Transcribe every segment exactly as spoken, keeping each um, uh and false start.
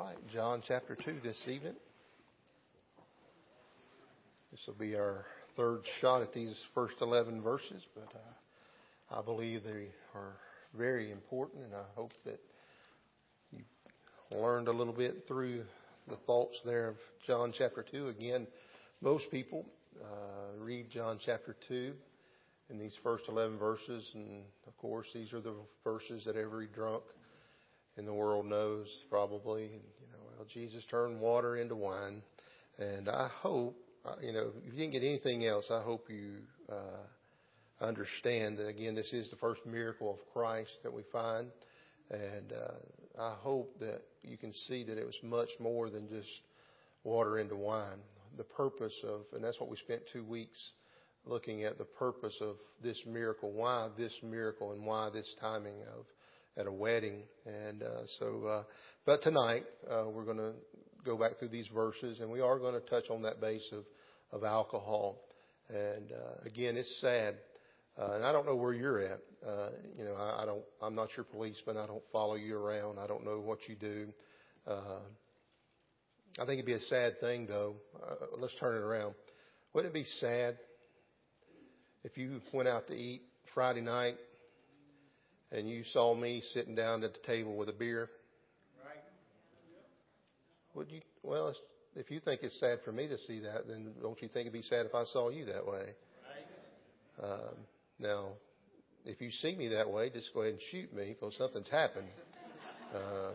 right, John chapter two this evening. This will be our third shot at these first eleven verses, but uh, I believe they are very important, and I hope that you learned a little bit through the thoughts there of John chapter two. Again, most people uh, read John chapter two in these first eleven verses, and of course these are the verses that every drunk in the world knows probably. You know, well, Jesus turned water into wine, and I hope, you know, if you didn't get anything else, I hope you uh, understand that, again, this is the first miracle of Christ that we find, and uh, I hope that you can see that it was much more than just water into wine. The purpose of, and that's what we spent two weeks looking at, the purpose of this miracle, why this miracle and why this timing of at a wedding. And uh, so, uh, but tonight uh, we're going to go back through these verses, and we are going to touch on that base of, of alcohol. And uh, again, it's sad, uh, and I don't know where you're at. Uh, you know, I, I don't. I'm not your policeman. I don't follow you around. I don't know what you do. Uh, I think it'd be a sad thing, though. Uh, let's turn it around. Wouldn't it be sad if you went out to eat Friday night and you saw me sitting down at the table with a beer? Right. Would you? Well, if you think it's sad for me to see that, then don't you think it'd be sad if I saw you that way? Right. Um, now, if you see me that way, just go ahead and shoot me because something's happened. Um,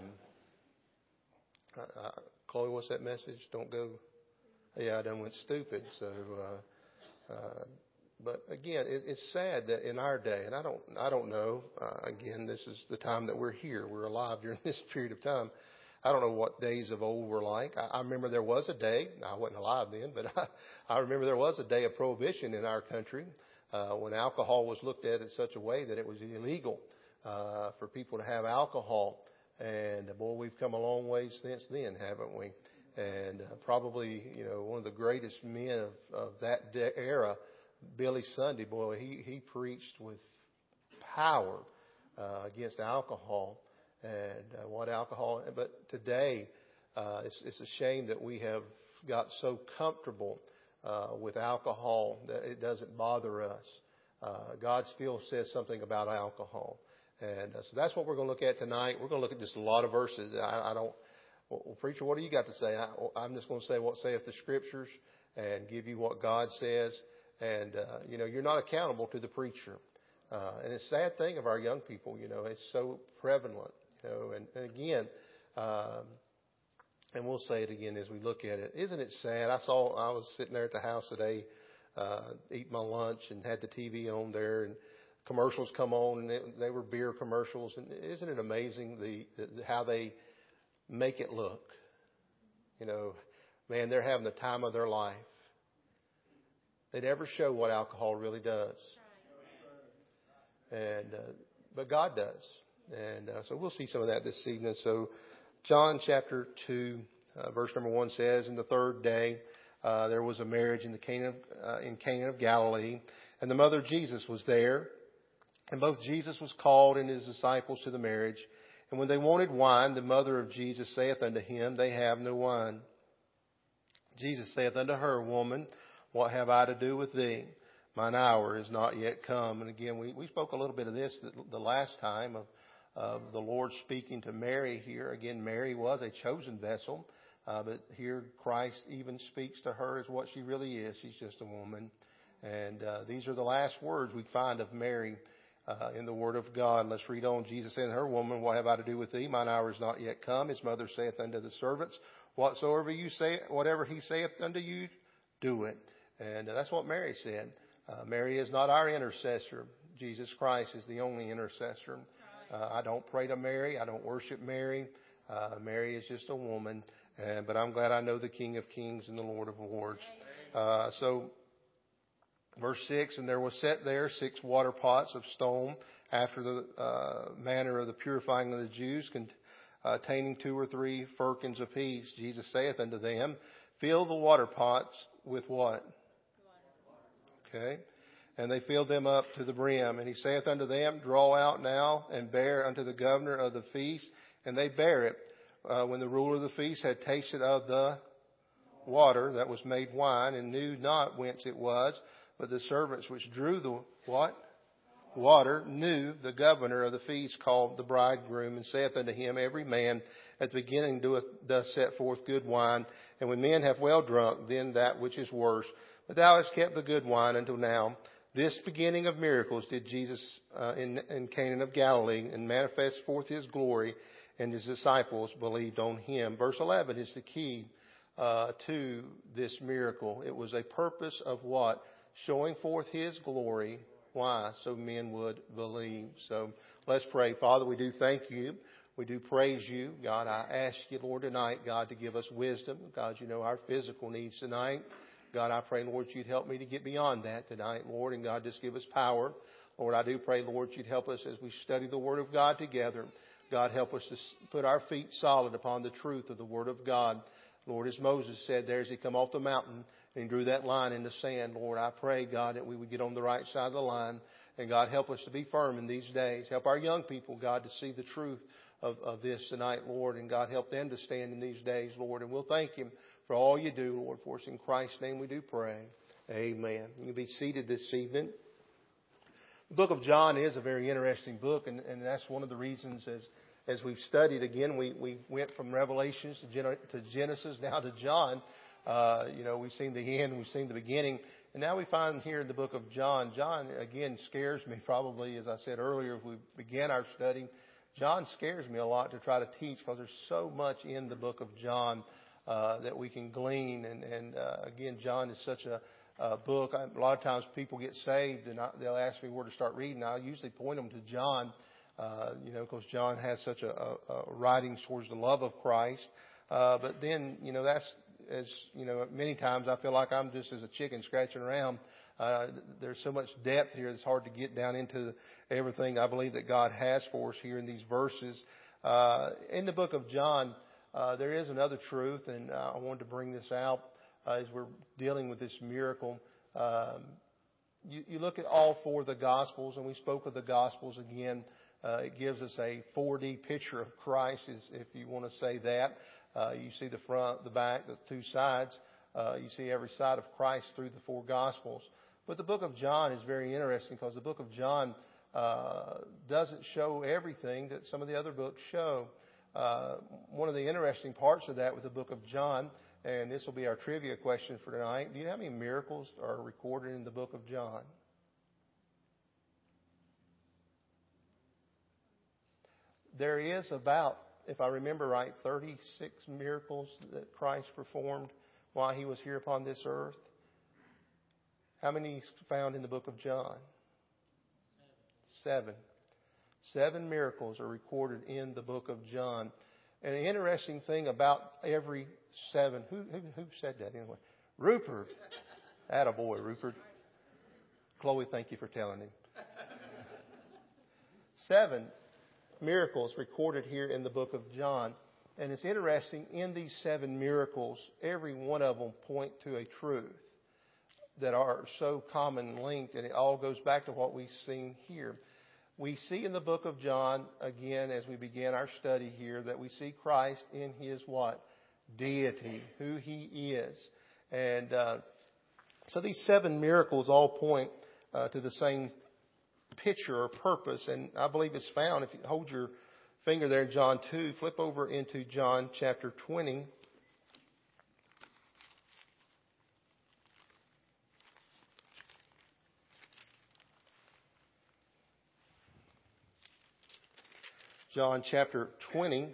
I, I, Chloe, what's that message? Don't go. Yeah, I done went stupid. So. Uh, uh, But again, it, it's sad that in our day, and I don't, I don't know. Uh, again, this is the time that we're here. We're alive during this period of time. I don't know what days of old were like. I, I remember there was a day. I wasn't alive then, but I, I remember there was a day of prohibition in our country uh, when alcohol was looked at in such a way that it was illegal uh, for people to have alcohol. And uh, boy, we've come a long way since then, haven't we? And uh, probably, you know, one of the greatest men of, of that de- era. Billy Sunday, boy, he, he preached with power uh, against alcohol and uh, what alcohol. But today, uh, it's, it's a shame that we have got so comfortable uh, with alcohol that it doesn't bother us. Uh, God still says something about alcohol. And uh, so that's what we're going to look at tonight. We're going to look at just a lot of verses. I, I don't, well, preacher, what do you got to say? I, I'm just going to say what saith the Scriptures and give you what God says. And, uh, you know, you're not accountable to the preacher. Uh, and it's a sad thing of our young people, you know, it's so prevalent, you know, and, and again, um, and we'll say it again as we look at it. Isn't it sad? I saw, I was sitting there at the house today, uh, eating my lunch and had the T V on there and commercials come on and it, they were beer commercials. And isn't it amazing the, the, how they make it look? You know, man, they're having the time of their life. They never show what alcohol really does. And, uh, but God does. And uh, so we'll see some of that this evening. So John chapter two, uh, verse number one says, "In the third day, uh, there was a marriage in the Cana, uh, in Cana of Galilee, and the mother of Jesus was there. And both Jesus was called and his disciples to the marriage. And when they wanted wine, the mother of Jesus saith unto him, They have no wine. Jesus saith unto her, Woman, what have I to do with thee? Mine hour is not yet come." And again, we, we spoke a little bit of this the, the last time of, of the Lord speaking to Mary here. Again, Mary was a chosen vessel, uh, but here Christ even speaks to her as what she really is. She's just a woman. And uh, these are the last words we find of Mary uh, in the Word of God. Let's read on. Jesus said, "Her woman, what have I to do with thee? Mine hour is not yet come." His mother saith unto the servants, "Whatsoever you say, whatever he saith unto you, do it." And that's what Mary said. Uh, Mary is not our intercessor. Jesus Christ is the only intercessor. Uh, I don't pray to Mary. I don't worship Mary. Uh, Mary is just a woman. And, but I'm glad I know the King of Kings and the Lord of Lords. Uh, so, verse six, "And there was set there six water pots of stone after the uh, manner of the purifying of the Jews, containing two or three firkins apiece. Jesus saith unto them, Fill the water pots with what? Okay. And they filled them up to the brim. And he saith unto them, Draw out now and bear unto the governor of the feast. And they bear it. uh, when the ruler of the feast had tasted of the water that was made wine and knew not whence it was, but the servants which drew the what? Water knew the governor of the feast called the bridegroom, and saith unto him, Every man at the beginning doeth doth set forth good wine, and when men have well drunk, then that which is worse. But thou hast kept the good wine until now. This beginning of miracles did Jesus uh, in, in Cana of Galilee, and manifest forth his glory, and his disciples believed on him. Verse eleven is the key uh, to this miracle. It was a purpose of what? Showing forth his glory. Why? So men would believe. So let's pray. Father, we do thank you. We do praise you. God, I ask you, Lord, tonight, God, to give us wisdom. God, you know our physical needs tonight. God, I pray, Lord, you'd help me to get beyond that tonight, Lord, and God, just give us power. Lord, I do pray, Lord, you'd help us as we study the Word of God together. God, help us to put our feet solid upon the truth of the Word of God. Lord, as Moses said there as he come off the mountain and he drew that line in the sand, Lord, I pray, God, that we would get on the right side of the line. And God, help us to be firm in these days. Help our young people, God, to see the truth of, of this tonight, Lord. And God, help them to stand in these days, Lord. And we'll thank Him for all you do, Lord. For us in Christ's name we do pray. Amen. You can be seated this evening. The book of John is a very interesting book, and, and that's one of the reasons as as we've studied, again, we, we went from Revelations to, Gen- to Genesis, now to John. Uh, you know, we've seen the end, we've seen the beginning, and now we find here in the book of John. John, again, scares me probably, as I said earlier, if we began our study. John scares me a lot to try to teach because there's so much in the book of John uh, that we can glean. And, and uh, again, John is such a, a book. I, a lot of times people get saved and I, they'll ask me where to start reading. I usually point them to John. Uh, you know, because John has such a, a, a writing towards the love of Christ. Uh, but then, you know, that's, as, you know, many times I feel like I'm just as a chicken scratching around. Uh, there's so much depth here, it's hard to get down into everything I believe that God has for us here in these verses. Uh, in the book of John, uh, there is another truth, and uh, I wanted to bring this out uh, as we're dealing with this miracle. Um, you, you look at all four of the Gospels, and we spoke of the Gospels again. Uh, it gives us a four D picture of Christ, is, if you want to say that. Uh, you see the front, the back, the two sides. Uh, you see every side of Christ through the four Gospels. But the book of John is very interesting because the book of John uh, doesn't show everything that some of the other books show. Uh, one of the interesting parts of that with the book of John, and this will be our trivia question for tonight, do you know how many miracles are recorded in the book of John? There is about, if I remember right, thirty-six miracles that Christ performed while He was here upon this earth. How many is found in the book of John? Seven. Seven miracles are recorded in the book of John. And an interesting thing about every seven, who, who, who said that anyway? Rupert. Attaboy, Rupert. Chloe, thank you for telling him. Seven miracles recorded here in the book of John. And it's interesting, in these seven miracles, every one of them point to a truth that are so common linked, and it all goes back to what we've seen here. We see in the book of John, again, as we begin our study here, that we see Christ in His what? Deity, who He is. And uh, so these seven miracles all point uh, to the same picture or purpose, and I believe it's found, if you hold your finger there in John two, flip over into John chapter twenty. John chapter twenty.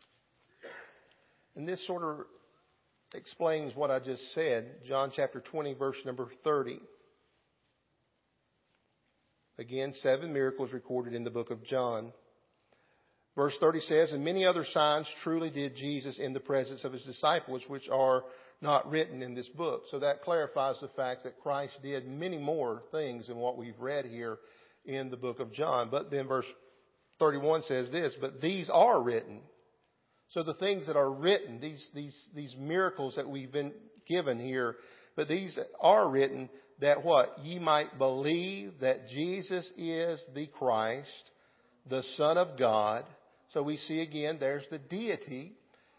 And this sort of explains what I just said. John chapter twenty, verse number thirty. Again, seven miracles recorded in the book of John. Verse thirty says, And many other signs truly did Jesus in the presence of His disciples, which are not written in this book. So that clarifies the fact that Christ did many more things than what we've read here in the book of John. But then verse thirty-one says this, But these are written. So the things that are written, these, these, these miracles that we've been given here, but these are written that what? Ye might believe that Jesus is the Christ, the Son of God. So we see again, there's the deity.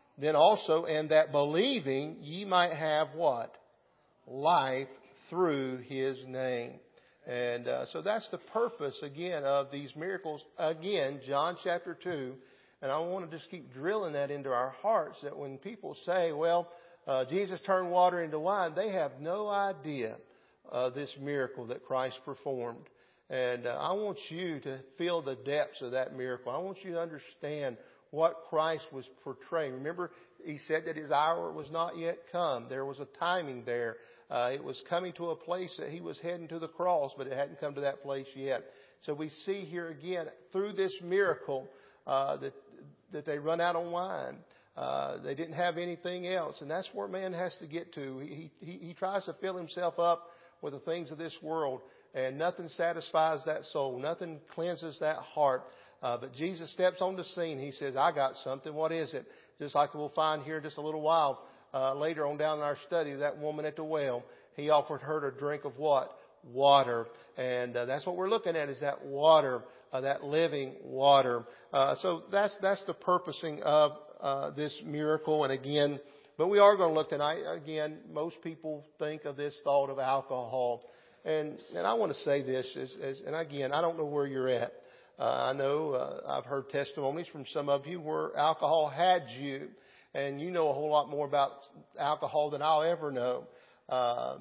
Then also, and that believing ye might have what? Life through His name. And uh, so that's the purpose, again, of these miracles. Again, John chapter two. And I want to just keep drilling that into our hearts, that when people say, well, uh, Jesus turned water into wine, they have no idea uh, this miracle that Christ performed. And uh, I want you to feel the depths of that miracle. I want you to understand what Christ was portraying. Remember, He said that His hour was not yet come. There was a timing there. Uh, it was coming to a place that He was heading to the cross, but it hadn't come to that place yet. So we see here again, through this miracle, uh, that, that they run out of wine. Uh, they didn't have anything else. And that's where man has to get to. He, he, he tries to fill himself up with the things of this world, and nothing satisfies that soul. Nothing cleanses that heart. Uh, but Jesus steps on the scene. He says, I got something. What is it? Just like we'll find here in just a little while. Uh, later on down in our study, that woman at the well, He offered her to drink of what? Water. And uh, that's what we're looking at, is that water, uh, that living water. Uh, so that's that's the purposing of uh, this miracle. And again, but we are going to look tonight. Again, most people think of this thought of alcohol. And and I want to say this, as, as, and again, I don't know where you're at. Uh, I know uh, I've heard testimonies from some of you where alcohol had you. And you know a whole lot more about alcohol than I'll ever know. Uh,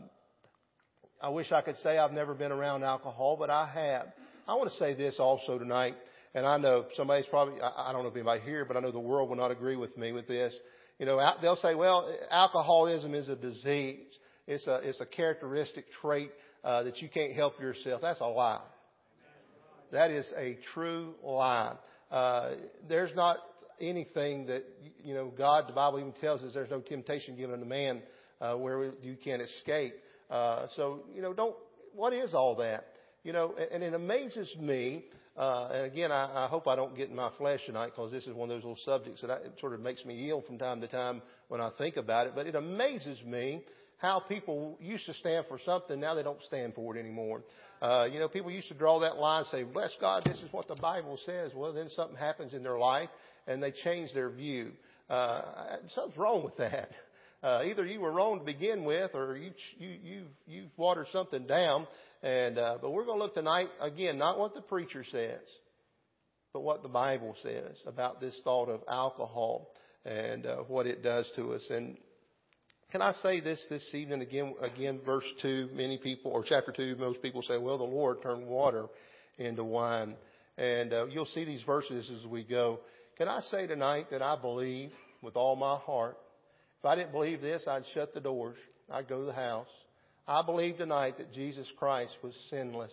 I wish I could say I've never been around alcohol, but I have. I want to say this also tonight, and I know somebody's probably, I don't know if anybody here, but I know the world will not agree with me with this. You know, they'll say, well, alcoholism is a disease. It's a, it's a characteristic trait uh, that you can't help yourself. That's a lie. That is a true lie. Uh, there's not anything that, you know, God, the Bible even tells us there's no temptation given unto man uh, where you can't escape. Uh, so, you know, don't, what is all that? You know, and, and it amazes me, uh, and again, I, I hope I don't get in my flesh tonight, because this is one of those little subjects that I, it sort of makes me ill from time to time when I think about it, but it amazes me how people used to stand for something, now they don't stand for it anymore. Uh, you know, people used to draw that line and say, bless God, this is what the Bible says. Well, then something happens in their life, and they change their view. Uh, something's wrong with that. Uh, either you were wrong to begin with, or you you you you watered something down. And uh, but we're going to look tonight again, not what the preacher says, but what the Bible says about this thought of alcohol and uh, what it does to us. And can I say this this evening again? Again, verse two. Many people, or chapter two, most people say, "Well, the Lord turned water into wine," and uh, you'll see these verses as we go. Can I say tonight that I believe with all my heart? If I didn't believe this, I'd shut the doors. I'd go to the house. I believe tonight that Jesus Christ was sinless.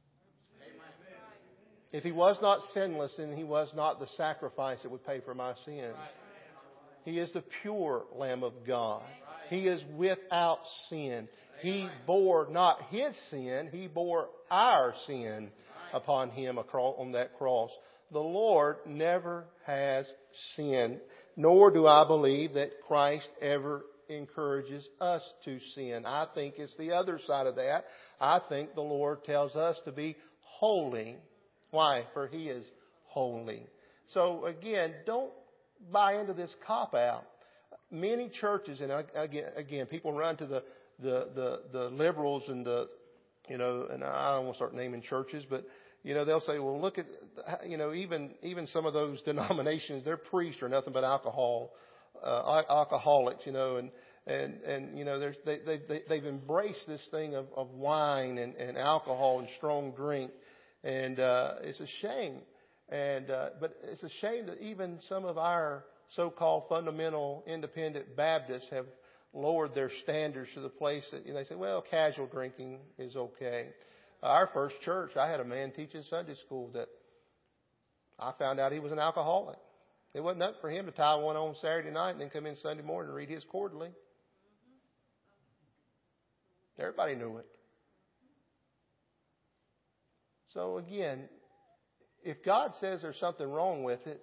If He was not sinless, then He was not the sacrifice that would pay for my sins. He is the pure Lamb of God. He is without sin. He bore not His sin. He bore our sin upon Him on that cross. The Lord never has sinned, nor do I believe that Christ ever encourages us to sin. I think it's the other side of that. I think the Lord tells us to be holy. Why? For He is holy. So again, don't buy into this cop-out. Many churches, and again, again, people run to the, the, the, the liberals and the, you know, and I don't want to start naming churches, but you know, they'll say, well, look at, you know, even even some of those denominations, their priests are nothing but alcohol, uh, alcoholics, you know, and and and you know, there's they they they they've embraced this thing of, of wine and, and alcohol and strong drink, and uh, it's a shame, and uh, but it's a shame that even some of our so-called fundamental independent Baptists have lowered their standards to the place that, you know, they say, well, casual drinking is okay. Our first church, I had a man teaching Sunday school that I found out he was an alcoholic. It wasn't nothing for him to tie one on Saturday night and then come in Sunday morning and read his quarterly. Everybody knew it. So again, if God says there's something wrong with it,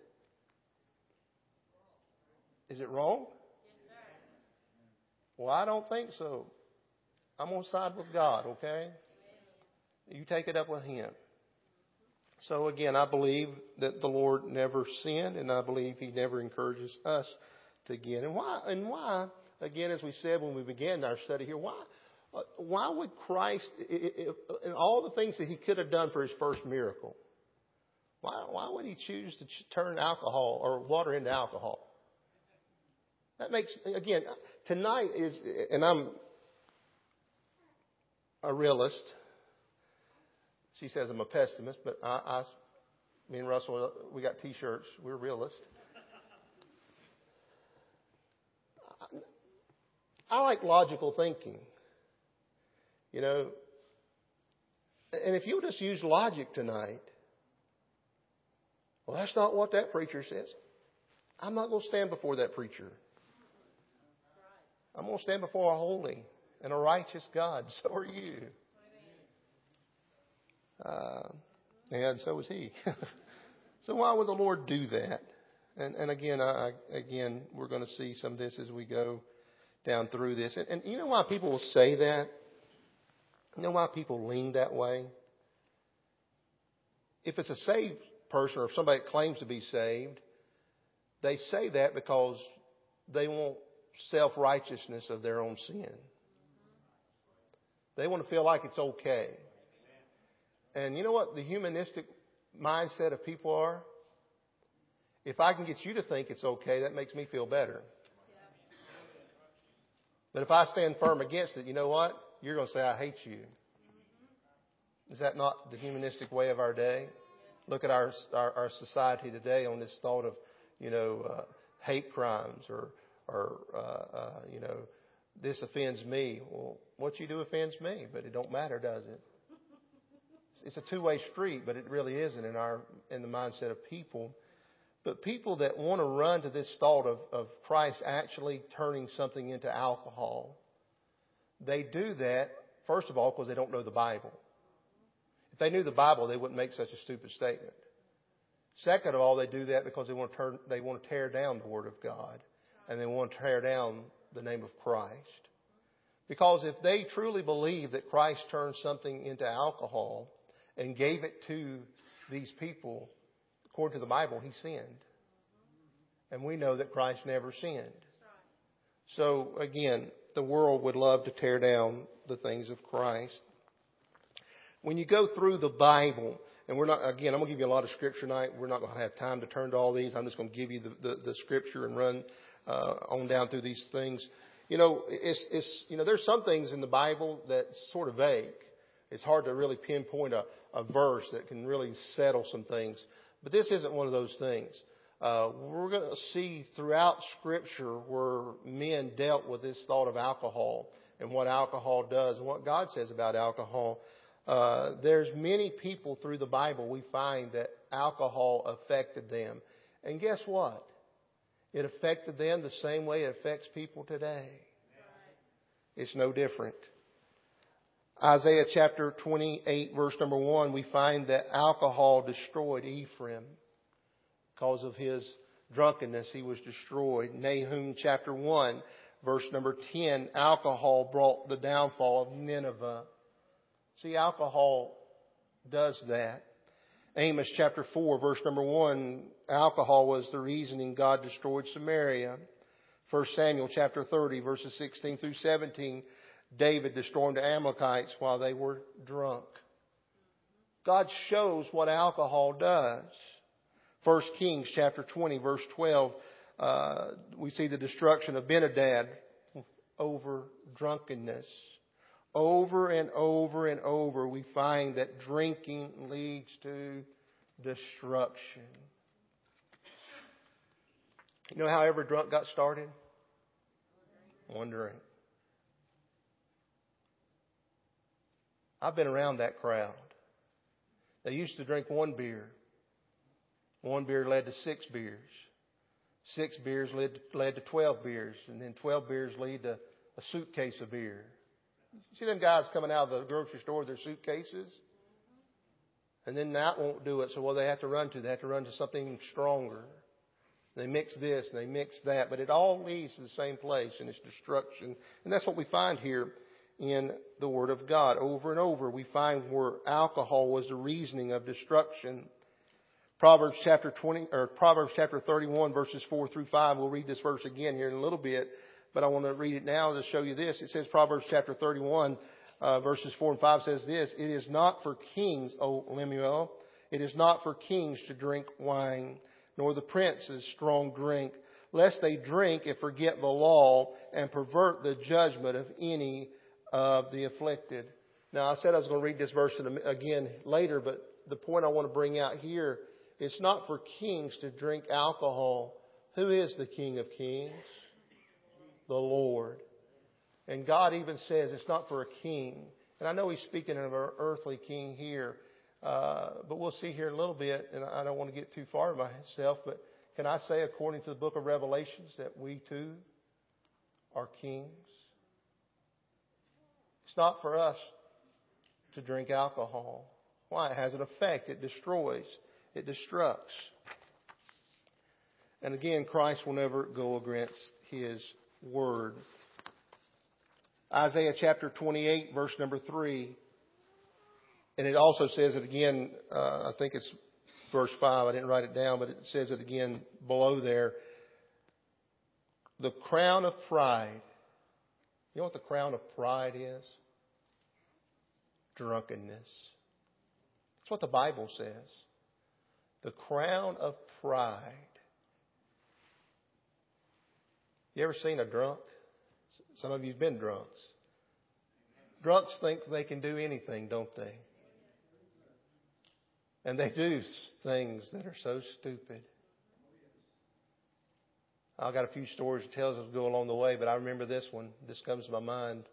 is it wrong? Yes, sir. Well, I don't think so. I'm going to side with God, okay? You take it up with Him. So again, I believe that the Lord never sinned, and I believe He never encourages us again. And why? And why? Again, as we said when we began our study here, why? Uh, why would Christ, and all the things that he could have done for his first miracle, why, why would he choose to turn alcohol or water into alcohol? That makes, again, tonight is, and I'm a realist. She says I'm a pessimist, but I, I me and Russell, we got T-shirts. We're realists. I, I like logical thinking. You know, and if you'll just use logic tonight, well, that's not what that preacher says. I'm not going to stand before that preacher. I'm going to stand before a holy and a righteous God. So are you. Uh, and so is he. So why would the Lord do that? And, and again, I, again, we're going to see some of this as we go down through this. And, and you know why people will say that? You know why people lean that way? If it's a saved person or somebody that claims to be saved, they say that because they want self-righteousness of their own sin. They want to feel like it's okay. And you know what the humanistic mindset of people are? If I can get you to think it's okay, that makes me feel better. But if I stand firm against it, you know what? You're going to say, I hate you. Is that not the humanistic way of our day? Look at our our, our society today on this thought of, you know, uh, hate crimes or, or uh, uh, you know, this offends me. Well, what you do offends me, but it don't matter, does it? It's a two-way street, but it really isn't in our in the mindset of people. But people that want to run to this thought of, of Christ actually turning something into alcohol, they do that, first of all, because they don't know the Bible. If they knew the Bible, they wouldn't make such a stupid statement. Second of all, they do that because they want to turn, they want to tear down the Word of God, and they want to tear down the name of Christ. Because if they truly believe that Christ turned something into alcohol and gave it to these people, according to the Bible, he sinned. And we know that Christ never sinned. So again, the world would love to tear down the things of Christ. When you go through the Bible, and we're not, again, I'm going to give you a lot of scripture tonight. We're not going to have time to turn to all these. I'm just going to give you the, the, the scripture and run uh, on down through these things. You know, it's, it's, you know, there's some things in the Bible that's sort of vague. It's hard to really pinpoint a, a verse that can really settle some things. But this isn't one of those things. Uh, we're going to see throughout Scripture where men dealt with this thought of alcohol and what alcohol does and what God says about alcohol. Uh, there's many people through the Bible we find that alcohol affected them. And guess what? It affected them the same way it affects people today. It's no different. Isaiah chapter twenty-eight, verse number one, we find that alcohol destroyed Ephraim. Because of his drunkenness, he was destroyed. Nahum chapter one, verse number ten, alcohol brought the downfall of Nineveh. See, alcohol does that. Amos chapter four, verse number one, alcohol was the reasoning God destroyed Samaria. First Samuel chapter thirty, verses sixteen through seventeen, David destroyed the Amalekites while they were drunk. God shows what alcohol does. First Kings chapter twenty, verse twelve, uh, we see the destruction of Ben-Hadad over drunkenness. Over and over and over, we find that drinking leads to destruction. You know how every drunk got started? One drink. I've been around that crowd. They used to drink one beer. One beer led to six beers. Six beers led to, led to twelve beers. And then twelve beers lead to a suitcase of beer. You see them guys coming out of the grocery store with their suitcases? And then that won't do it. So what they have to run to? They have to run to something stronger. They mix this and they mix that. But it all leads to the same place, and it's destruction. And that's what we find here in the Word of God. Over and over we find where alcohol was the reasoning of destruction. Proverbs chapter twenty, or Proverbs chapter thirty-one, verses four through five. We'll read this verse again here in a little bit, but I want to read it now to show you this. It says, Proverbs chapter thirty-one, uh, verses four and five says this: "It is not for kings, O Lemuel, it is not for kings to drink wine, nor the princes strong drink, lest they drink and forget the law and pervert the judgment of any of the afflicted." Now, I said I was going to read this verse again later, but the point I want to bring out here, it's not for kings to drink alcohol. Who is the King of Kings? The Lord. And God even says it's not for a king. And I know He's speaking of our earthly king here, uh, but we'll see here in a little bit, and I don't want to get too far myself, but can I say, according to the book of Revelations, that we too are kings? It's not for us to drink alcohol. Why? It has an effect. It destroys. It destructs. And again, Christ will never go against His word. Isaiah chapter twenty-eight, verse number three. And it also says it again, uh, I think it's verse five. I didn't write it down, but it says it again below there. The crown of pride. You know what the crown of pride is? Drunkenness. That's what the Bible says. The crown of pride. You ever seen a drunk? Some of you have been drunks. Drunks think they can do anything, don't they? And they do things that are so stupid. I've got a few stories to tell as we go along the way, but I remember this one. This comes to my mind.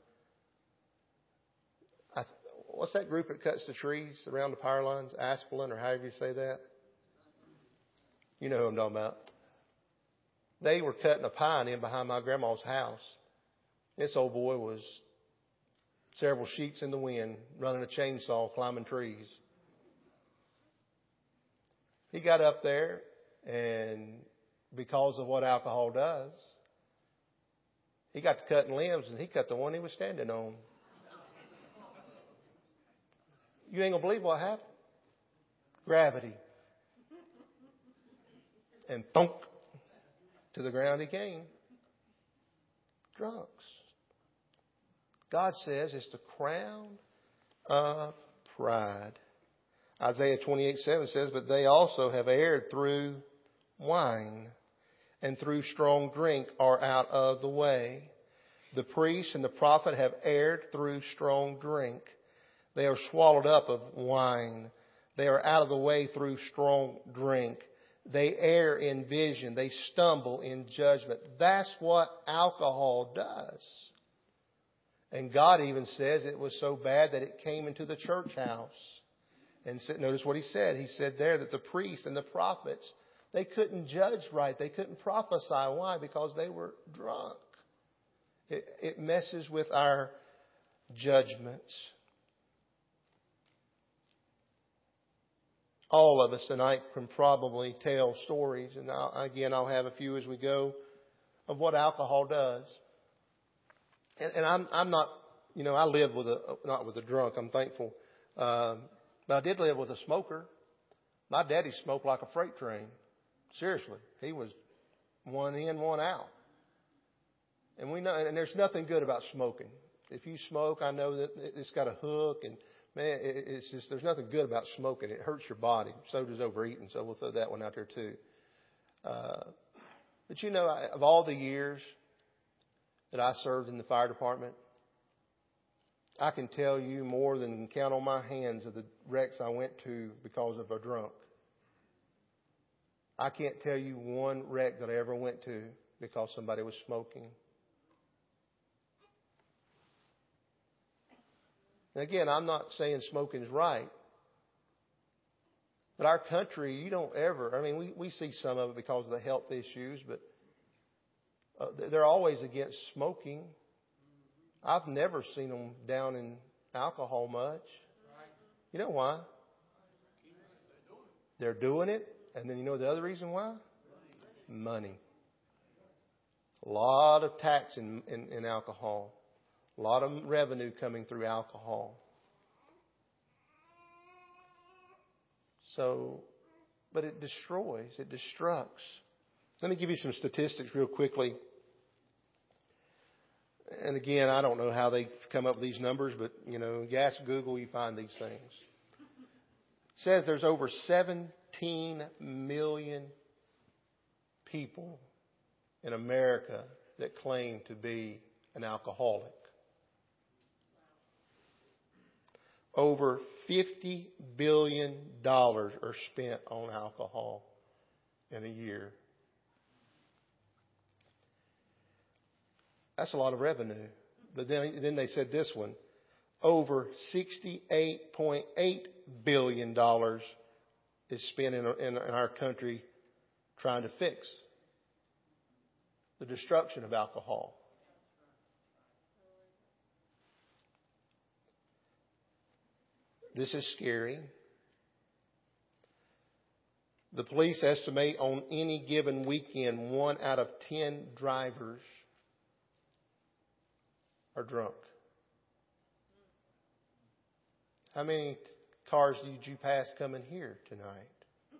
I, what's that group that cuts the trees around the power lines? Asplin, or however you say that? You know who I'm talking about. They were cutting a pine in behind my grandma's house. This old boy was several sheets in the wind, running a chainsaw, climbing trees. He got up there, and because of what alcohol does, he got to cutting limbs, and he cut the one he was standing on. You ain't going to believe what happened. Gravity. And thunk, to the ground he came. Drunks. God says it's the crown of pride. Isaiah twenty-eight seven says, "But they also have erred through wine, and through strong drink are out of the way. The priest and the prophet have erred through strong drink. They are swallowed up of wine. They are out of the way through strong drink. They err in vision. They stumble in judgment." That's what alcohol does. And God even says it was so bad that it came into the church house. And notice what He said. He said there that the priests and the prophets, they couldn't judge right. They couldn't prophesy. Why? Because they were drunk. It, it messes with our judgments. All of us tonight can probably tell stories, and I'll, again, I'll have a few as we go, of what alcohol does. And, and I'm, I'm not, you know, I live with a, not with a drunk, I'm thankful. Um, but I did live with a smoker. My daddy smoked like a freight train. Seriously. He was one in, one out. And we know, and there's nothing good about smoking. If you smoke, I know that it's got a hook, and man, it's just, there's nothing good about smoking. It hurts your body. So does overeating. So we'll throw that one out there too. Uh, but you know, of all the years that I served in the fire department, I can tell you more than count on my hands of the wrecks I went to because of a drunk. I can't tell you one wreck that I ever went to because somebody was smoking. And again, I'm not saying smoking is right. But our country, you don't ever, I mean, we, we see some of it because of the health issues, but uh, they're always against smoking. I've never seen them down in alcohol much. You know why? They're doing it. And then you know the other reason why? Money. A lot of tax in, in, in alcohol. A lot of revenue coming through alcohol. So but it destroys, it destructs. Let me give you some statistics real quickly. And again, I don't know how they come up with these numbers, but, you know, you ask Google, you find these things. It says there's over seventeen million people in America that claim to be an alcoholic. Over fifty billion dollars are spent on alcohol in a year. That's a lot of revenue. But then, then they said this one. Over sixty-eight point eight billion dollars is spent in, in, in our country trying to fix the destruction of alcohol. This is scary. The police estimate on any given weekend, one out of ten drivers are drunk. How many cars did you pass coming here tonight?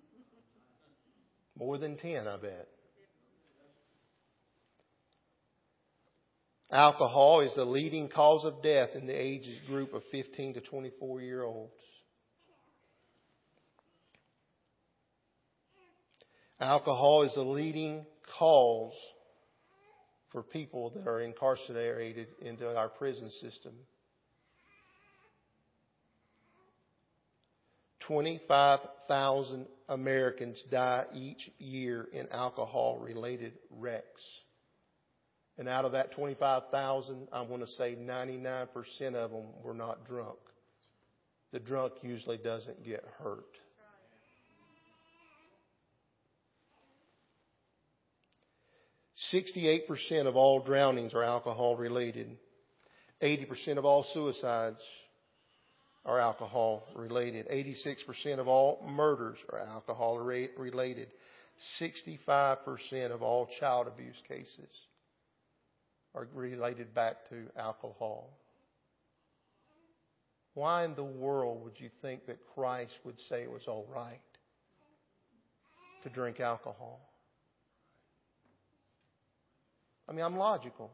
More than ten, I bet. Alcohol is the leading cause of death in the age group of fifteen to twenty-four year olds. Alcohol is the leading cause for people that are incarcerated into our prison system. twenty-five thousand Americans die each year in alcohol-related wrecks. And out of that twenty-five thousand, I want to say ninety-nine percent of them were not drunk. The drunk usually doesn't get hurt. sixty-eight percent of all drownings are alcohol-related. eighty percent of all suicides are alcohol-related. eighty-six percent of all murders are alcohol-related. sixty-five percent of all child abuse cases are related back to alcohol. Why in the world would you think that Christ would say it was all right to drink alcohol? I mean, I'm logical.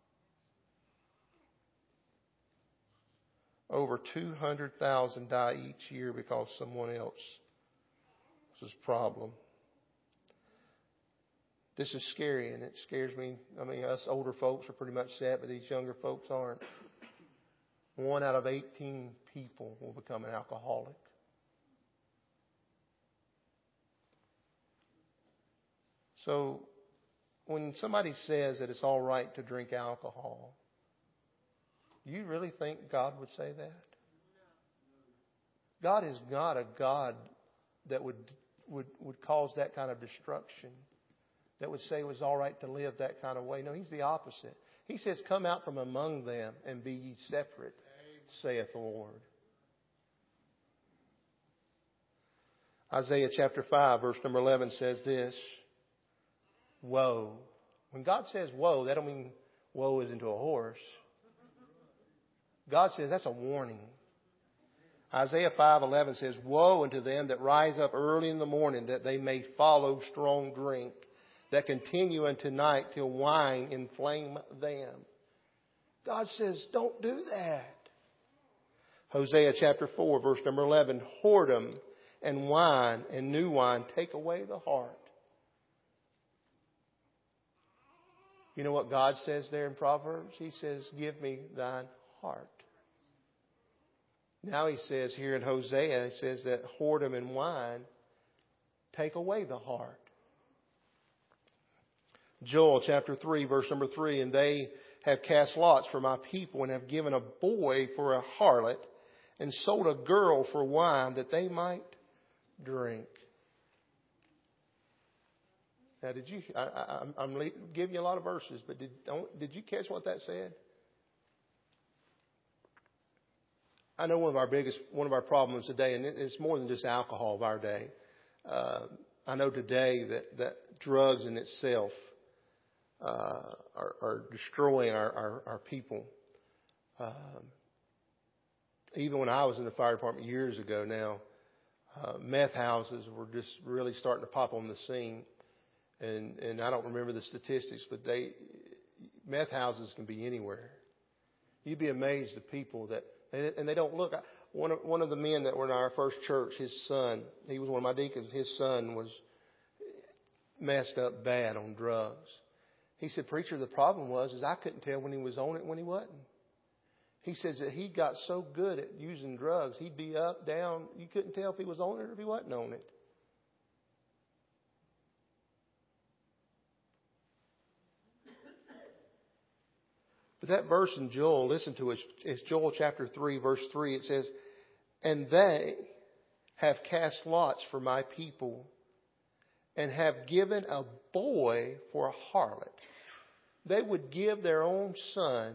Over two hundred thousand die each year because someone else's problem. This is scary, and it scares me. I mean, us older folks are pretty much set, but these younger folks aren't. One out of eighteen people will become an alcoholic. So, when somebody says that it's all right to drink alcohol, do you really think God would say that? God is not a God that would would would cause that kind of destruction, that would say it was all right to live that kind of way. No, He's the opposite. He says, come out from among them and be ye separate, saith the Lord. Isaiah chapter five, verse number eleven says this. Woe. When God says woe, that don't mean woe is into a horse. God says that's a warning. Isaiah five eleven says, woe unto them that rise up early in the morning, that they may follow strong drink, that continue unto night till wine inflame them. God says, don't do that. Hosea chapter four, verse number eleven, whoredom and wine and new wine take away the heart. You know what God says there in Proverbs? He says, give me thine heart. Now He says here in Hosea, He says that whoredom and wine take away the heart. Joel chapter three, verse number three, and they have cast lots for my people and have given a boy for a harlot and sold a girl for wine that they might drink. Now, did you? I, I, I'm giving you a lot of verses, but did don't, did you catch what that said? I know one of our biggest, one of our problems today, and it's more than just alcohol of our day. Uh, I know today that, that drugs in itself uh, are, are destroying our, our, our people. Um, even when I was in the fire department years ago now, uh, meth houses were just really starting to pop on the scene. And, and I don't remember the statistics, but they, meth houses can be anywhere. You'd be amazed at people that, and they don't look. One of, one of the men that were in our first church, his son, he was one of my deacons, his son was messed up bad on drugs. He said, "Preacher, the problem was, is I couldn't tell when he was on it and when he wasn't." He says that he got so good at using drugs, he'd be up, down. You couldn't tell if he was on it or if he wasn't on it. But that verse in Joel, listen to it. It's Joel chapter three, verse three. It says, "And they have cast lots for my people and have given a boy for a harlot." They would give their own son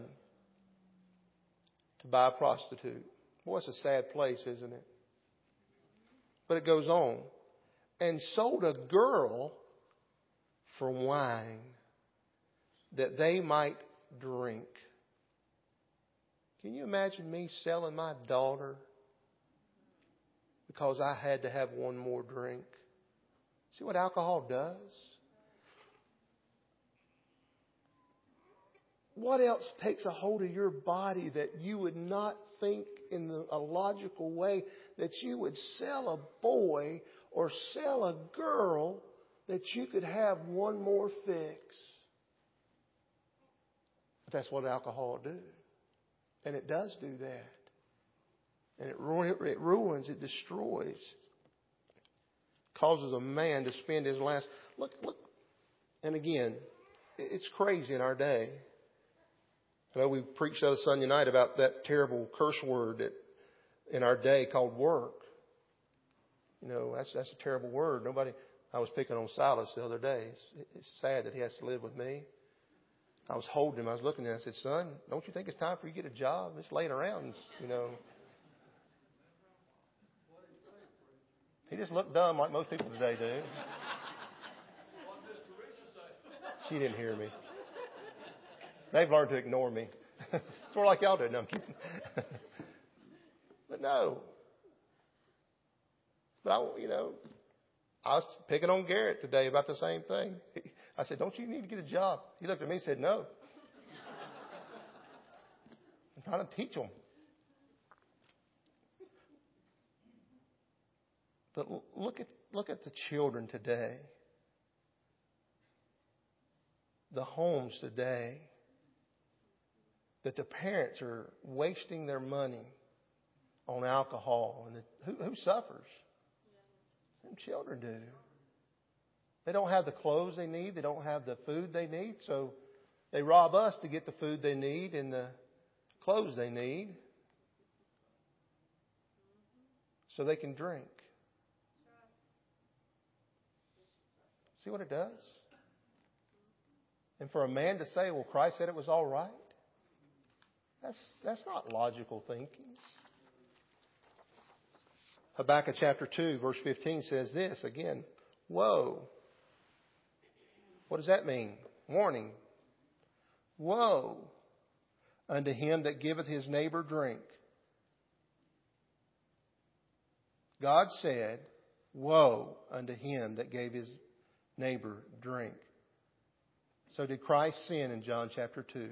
to buy a prostitute. Boy, it's a sad place, isn't it? But it goes on. "And sold a girl for wine, that they might drink." Can you imagine me selling my daughter because I had to have one more drink? See what alcohol does? What else takes a hold of your body that you would not think in the, a logical way that you would sell a boy or sell a girl that you could have one more fix? But that's what alcohol do. And it does do that. And it, ru- it ruins, it destroys. Causes a man to spend his last... Look, look. And again, it's crazy in our day. I know we preached the other Sunday night about that terrible curse word that in our day called work. You know, that's that's a terrible word. Nobody... I was picking on Silas the other day. It's, it's sad that he has to live with me. I was holding him. I was looking at him. I said, "Son, don't you think it's time for you to get a job? It's laying around, you know." He just looked dumb like most people today do. She didn't hear me. They've learned to ignore me. It's more like y'all do. No, I'm kidding. But no. But I, you know, I was picking on Garrett today about the same thing. I said, "Don't you need to get a job?" He looked at me and said, "No." I'm trying to teach them. But look at look at the children today. The homes today. That the parents are wasting their money on alcohol. And the, who, who suffers? Them children do. They don't have the clothes they need. They don't have the food they need. So they rob us to get the food they need and the clothes they need so they can drink. See what it does? And for a man to say, "Well, Christ said it was all right," that's, that's not logical thinking. Habakkuk chapter two, verse fifteen says this again. Woe. What does that mean? Warning. Woe unto him that giveth his neighbor drink. God said, woe unto him that gave his neighbor drink. So did Christ sin in John chapter two?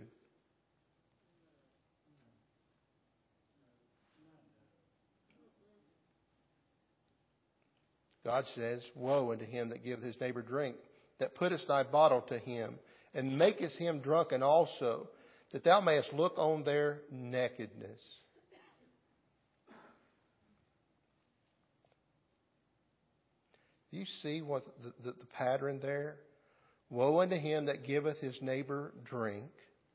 God says, woe unto him that giveth his neighbor drink, that puttest thy bottle to him, and makest him drunken also, that thou mayest look on their nakedness. Do you see what the, the, the pattern there? Woe unto him that giveth his neighbor drink,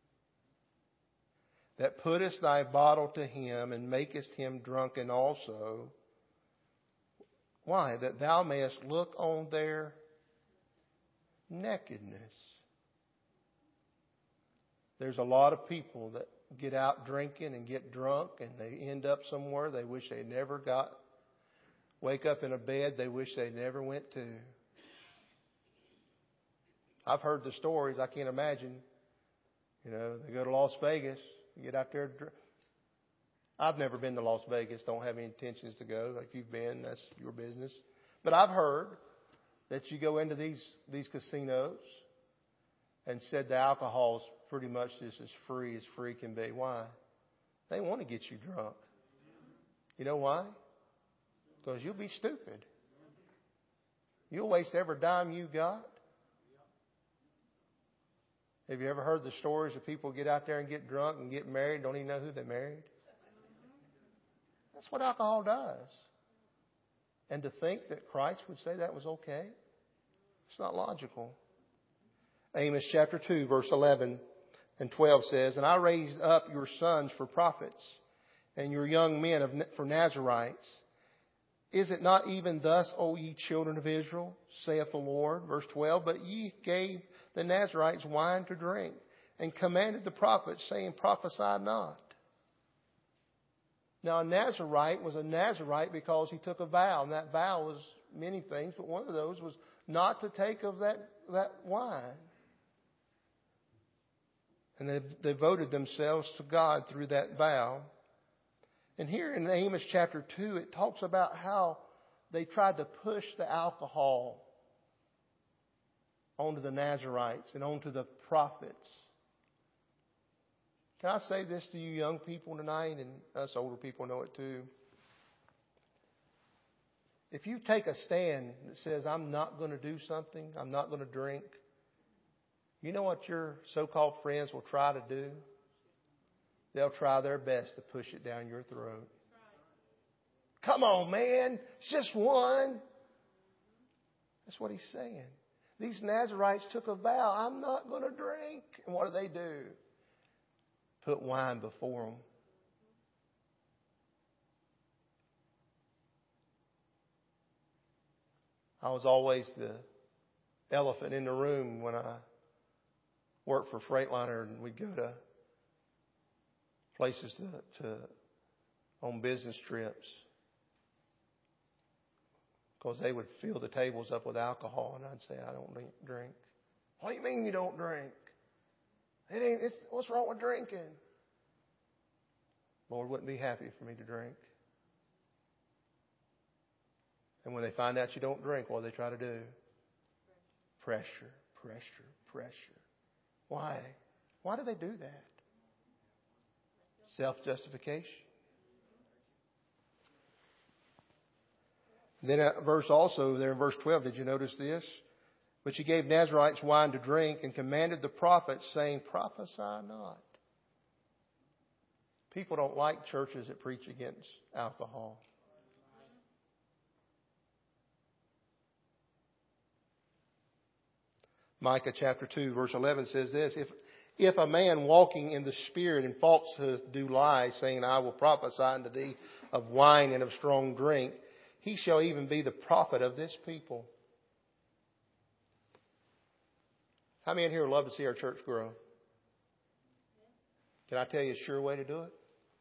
that puttest thy bottle to him, and makest him drunken also. Why? That thou mayest look on their nakedness. There's a lot of people that get out drinking and get drunk, and they end up somewhere they wish they never got. Wake up in a bed they wish they never went to. I've heard the stories. I can't imagine. You know, they go to Las Vegas, get out there. I've never been to Las Vegas. Don't have any intentions to go. If you've been, that's your business. But I've heard that you go into these, these casinos and said the alcohol's pretty much just as free as free can be. Why? They want to get you drunk. You know why? Because you'll be stupid. You'll waste every dime you got. Have you ever heard the stories of people get out there and get drunk and get married, don't even know who they married? That's what alcohol does. And to think that Christ would say that was okay, it's not logical. Amos chapter two, verse eleven and twelve says, "And I raised up your sons for prophets, and your young men of, for Nazarites. Is it not even thus, O ye children of Israel, saith the Lord?" Verse twelve, "But ye gave the Nazarites wine to drink, and commanded the prophets, saying, Prophesy not." Now, a Nazarite was a Nazarite because he took a vow, and that vow was many things, but one of those was not to take of that, that wine. And they devoted themselves to God through that vow. And here in Amos chapter two, it talks about how they tried to push the alcohol onto the Nazarites and onto the prophets. Can I say this to you young people tonight, and us older people know it too? If you take a stand that says, I'm not going to do something, I'm not going to drink, you know what your so-called friends will try to do? They'll try their best to push it down your throat. Come on, man. It's just one. That's what he's saying. These Nazarites took a vow. I'm not going to drink. And what do they do? Put wine before them. I was always the elephant in the room when I worked for Freightliner, and we'd go to places to, to on business trips, because they would fill the tables up with alcohol, and I'd say, I don't drink. What do you mean you don't drink? It ain't. It's, what's wrong with drinking? Lord wouldn't be happy for me to drink. And when they find out you don't drink, what do they try to do? Pressure, pressure, pressure. Why? Why do they do that? Self-justification. Then a verse also there in verse twelve, did you notice this? But you gave Nazarites wine to drink and commanded the prophets, saying, Prophesy not. People don't like churches that preach against alcohol. Micah chapter two, verse eleven says this, If if a man walking in the Spirit in falsehood do lie, saying, I will prophesy unto thee of wine and of strong drink, he shall even be the prophet of this people. How many in here would love to see our church grow? Can I tell you a sure way to do it?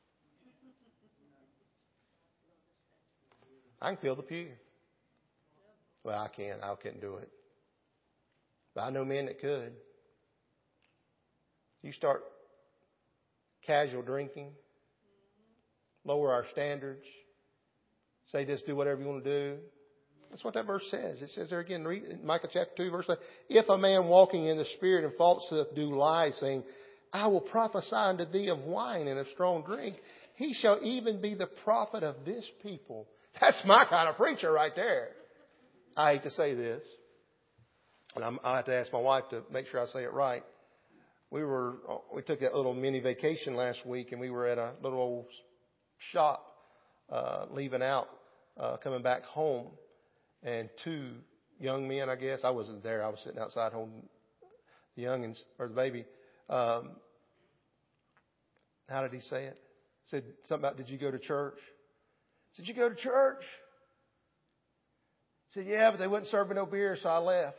I can fill the pew. Well, I can't. I couldn't do it. But I know men that could. You start casual drinking, lower our standards, say just do whatever you want to do. That's what that verse says. It says there again, read Micah chapter two, verse eleven. If a man walking in the Spirit and falsehood do lie, saying, I will prophesy unto thee of wine and of strong drink, he shall even be the prophet of this people. That's my kind of preacher right there. I hate to say this, and I'm, I have to ask my wife to make sure I say it right. We were we took that little mini vacation last week, and we were at a little old shop, uh, leaving out, uh, coming back home, and two young men, I guess I wasn't there. I was sitting outside holding the youngins or the baby. Um, how did he say it? Said something about, did you go to church? Did you go to church? Said, yeah, but they wouldn't serve me no beer, so I left.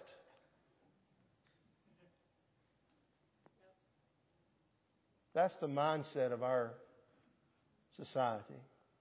That's the mindset of our society.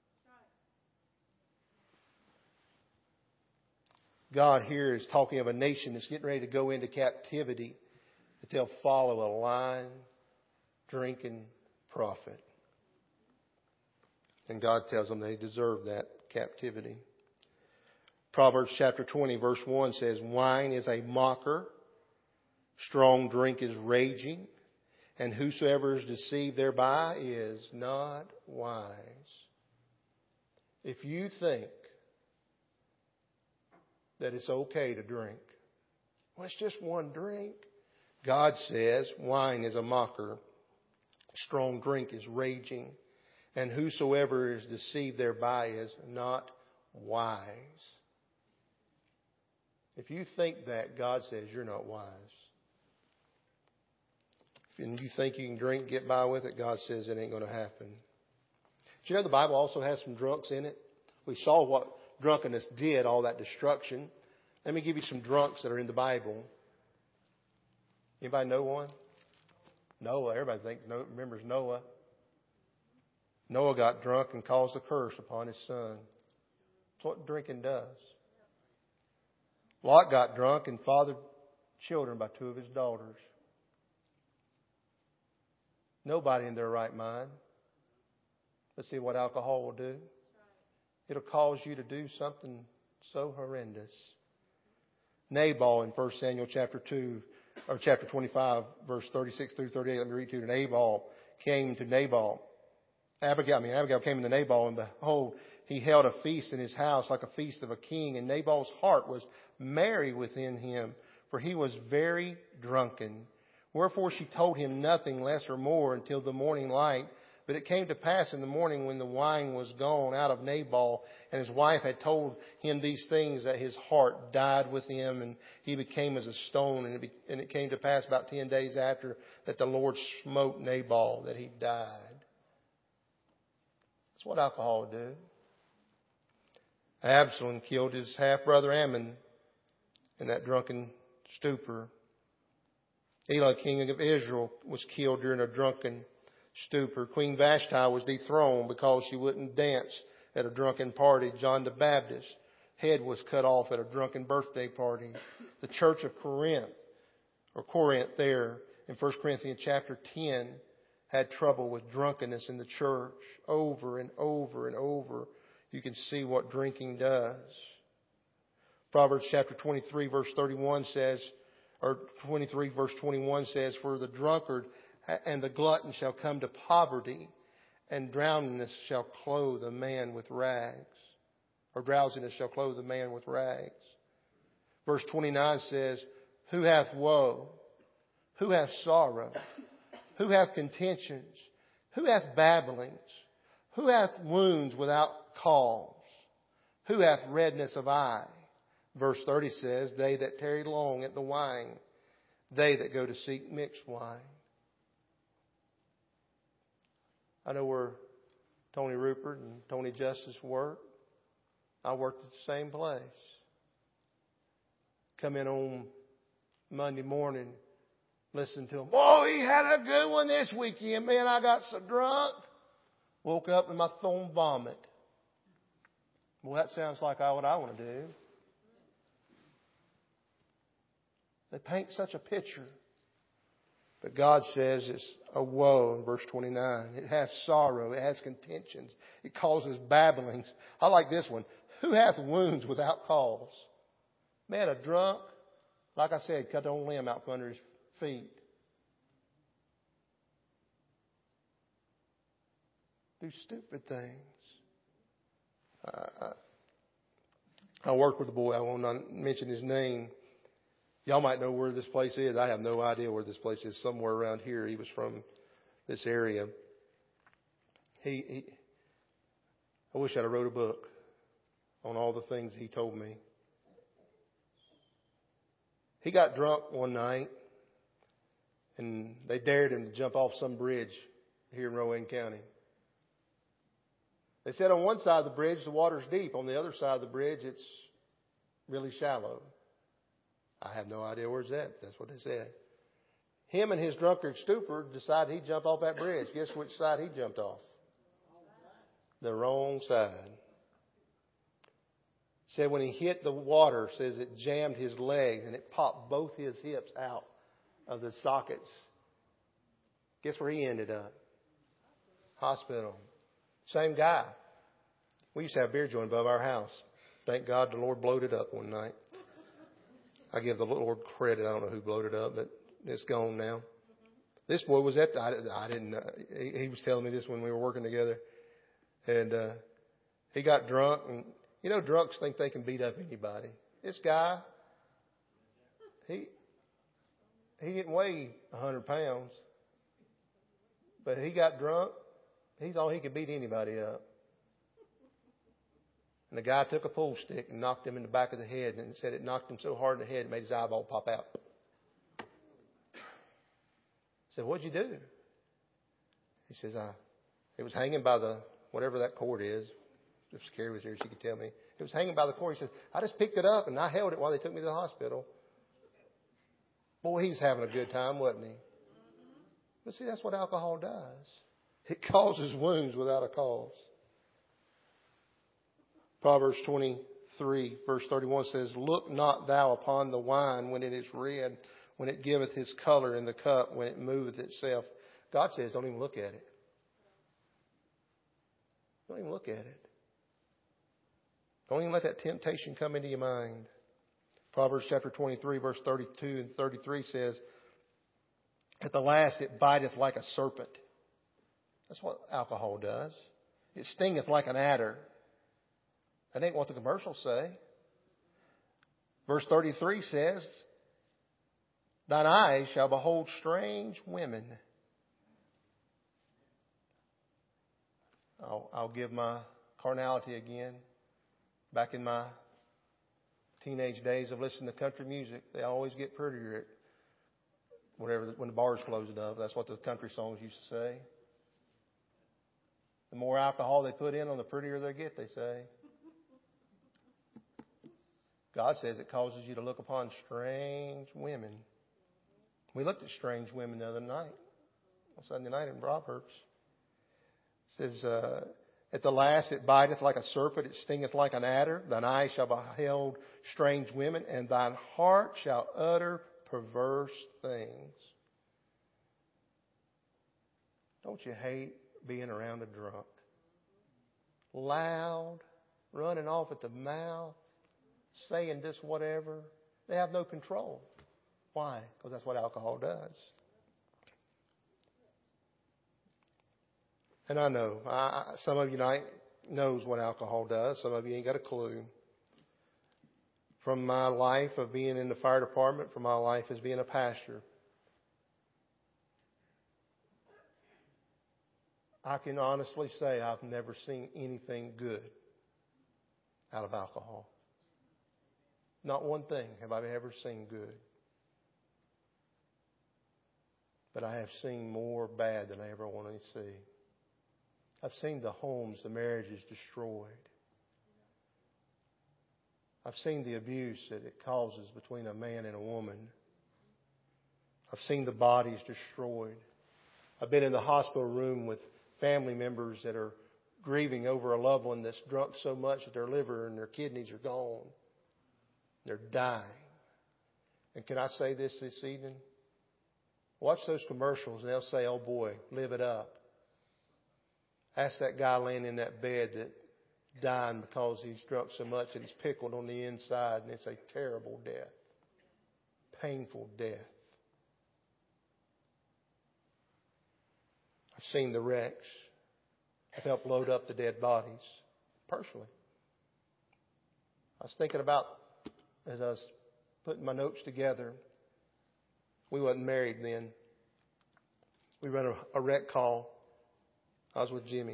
God here is talking of a nation that's getting ready to go into captivity, that they'll follow a lying, drinking prophet. And God tells them they deserve that captivity. Proverbs chapter twenty verse one says, wine is a mocker, strong drink is raging, and whosoever is deceived thereby is not wise. If you think that it's okay to drink, well, it's just one drink. God says wine is a mocker, strong drink is raging, and whosoever is deceived thereby is not wise. If you think that, God says you're not wise. And you think you can drink, get by with it, God says it ain't going to happen. Do you know the Bible also has some drunks in it? We saw what drunkenness did, all that destruction. Let me give you some drunks that are in the Bible. Anybody know one? Noah. Everybody thinks remembers Noah. Noah got drunk and caused a curse upon his son. That's what drinking does. Lot got drunk and fathered children by two of his daughters. Nobody in their right mind. Let's see what alcohol will do. It'll cause you to do something so horrendous. Nabal in First Samuel chapter two, or chapter twenty-five, verse thirty-six through thirty-eight. Let me read to you. Nabal came to Nabal. Abigail, I mean, Abigail came to Nabal, and behold, he held a feast in his house like a feast of a king. And Nabal's heart was merry within him, for he was very drunken. Wherefore she told him nothing less or more until the morning light. But it came to pass in the morning when the wine was gone out of Nabal, and his wife had told him these things, that his heart died with him, and he became as a stone. And it, be, and it came to pass about ten days after that the Lord smote Nabal, that he died. That's what alcohol will do. Absalom killed his half-brother Ammon in that drunken stupor. Elah, king of Israel, was killed during a drunken stupor. Queen Vashti was dethroned because she wouldn't dance at a drunken party. John the Baptist's head was cut off at a drunken birthday party. The church of Corinth, or Corinth there, in First Corinthians chapter ten, had trouble with drunkenness in the church. Over and over and over, you can see what drinking does. Proverbs chapter twenty-three verse thirty-one says, or twenty-three verse twenty-one says, for the drunkard and the glutton shall come to poverty, and drowsiness shall clothe a man with rags. Or drowsiness shall clothe a man with rags. Verse twenty-nine says, who hath woe? Who hath sorrow? Who hath contentions? Who hath babblings? Who hath wounds without cause? Who hath redness of eye? Verse thirty says, they that tarry long at the wine, they that go to seek mixed wine. I know where Tony Rupert and Tony Justice work. I worked at the same place. Come in on Monday morning, listen to him. Oh, he had a good one this weekend. Man, I got so drunk. Woke up in my thorn vomit. Well, that sounds like what I want to do. They paint such a picture. But God says it's a woe in verse twenty-nine. It has sorrow. It has contentions. It causes babblings. I like this one. Who hath wounds without cause? Man, a drunk, like I said, cut the old limb out from under his feet. Do stupid things. I, I, I work with a boy. I won't not mention his name. Y'all might know where this place is. I have no idea where this place is. Somewhere around here. He was from this area. He, he I wish I'd have wrote a book on all the things he told me. He got drunk one night, and they dared him to jump off some bridge here in Rowan County. They said on one side of the bridge, the water's deep. On the other side of the bridge, it's really shallow. I have no idea where it's at. That's what they said. Him and his drunkard stupor decided he'd jump off that bridge. Guess which side he jumped off? The wrong side. Said when he hit the water, says it jammed his legs and it popped both his hips out of the sockets. Guess where he ended up? Hospital. Same guy. We used to have a beer joint above our house. Thank God the Lord blowed it up one night. I give the Lord credit. I don't know who blowed it up, but it's gone now. This boy was at the, I, I didn't, uh, he, he was telling me this when we were working together. And, uh, he got drunk, and, you know, drunks think they can beat up anybody. This guy, he, he didn't weigh a hundred pounds, but he got drunk. He thought he could beat anybody up. And the guy took a pool stick and knocked him in the back of the head, and said it knocked him so hard in the head it made his eyeball pop out. I said, "What'd you do?" He says, "I, it was hanging by the, whatever that cord is." If Carrie was here, she could tell me. It was hanging by the cord. He says, "I just picked it up and I held it while they took me to the hospital." Boy, he's having a good time, wasn't he? But see, that's what alcohol does. It causes wounds without a cause. Proverbs twenty-three, verse thirty-one says, "Look not thou upon the wine when it is red, when it giveth his color in the cup, when it moveth itself." God says, don't even look at it. Don't even look at it. Don't even let that temptation come into your mind. Proverbs chapter twenty-three, verse thirty-two and thirty-three says, "At the last it biteth like a serpent." That's what alcohol does. "It stingeth like an adder." That ain't what the commercials say. Verse thirty-three says, "Thine eyes shall behold strange women." I'll, I'll give my carnality again. Back in my teenage days of listening to country music, they always get prettier at whatever, when the bars closed up. That's what the country songs used to say. The more alcohol they put in on, the prettier they get, they say. God says it causes you to look upon strange women. We looked at strange women the other night, on Sunday night in Proverbs. It says, uh, "At the last it biteth like a serpent, it stingeth like an adder. Thine eyes shall behold strange women, and thine heart shall utter perverse things." Don't you hate being around a drunk? Loud, running off at the mouth, saying just whatever. They have no control. Why? Because that's what alcohol does. And I know, I, some of you tonight knows what alcohol does. Some of you ain't got a clue. From my life of being in the fire department, from my life as being a pastor, I can honestly say I've never seen anything good out of alcohol. Not one thing have I ever seen good. But I have seen more bad than I ever want to see. I've seen the homes, the marriages destroyed. I've seen the abuse that it causes between a man and a woman. I've seen the bodies destroyed. I've been in the hospital room with family members that are grieving over a loved one that's drunk so much that their liver and their kidneys are gone. They're dying. And can I say this this evening? Watch those commercials and they'll say, "Oh boy, live it up." Ask that guy laying in that bed that dying because he's drunk so much that he's pickled on the inside, and it's a terrible death. Painful death. I've seen the wrecks. I've helped load up the dead bodies personally. I was thinking about, as I was putting my notes together, we wasn't married then. We ran a, a wreck call. I was with Jimmy.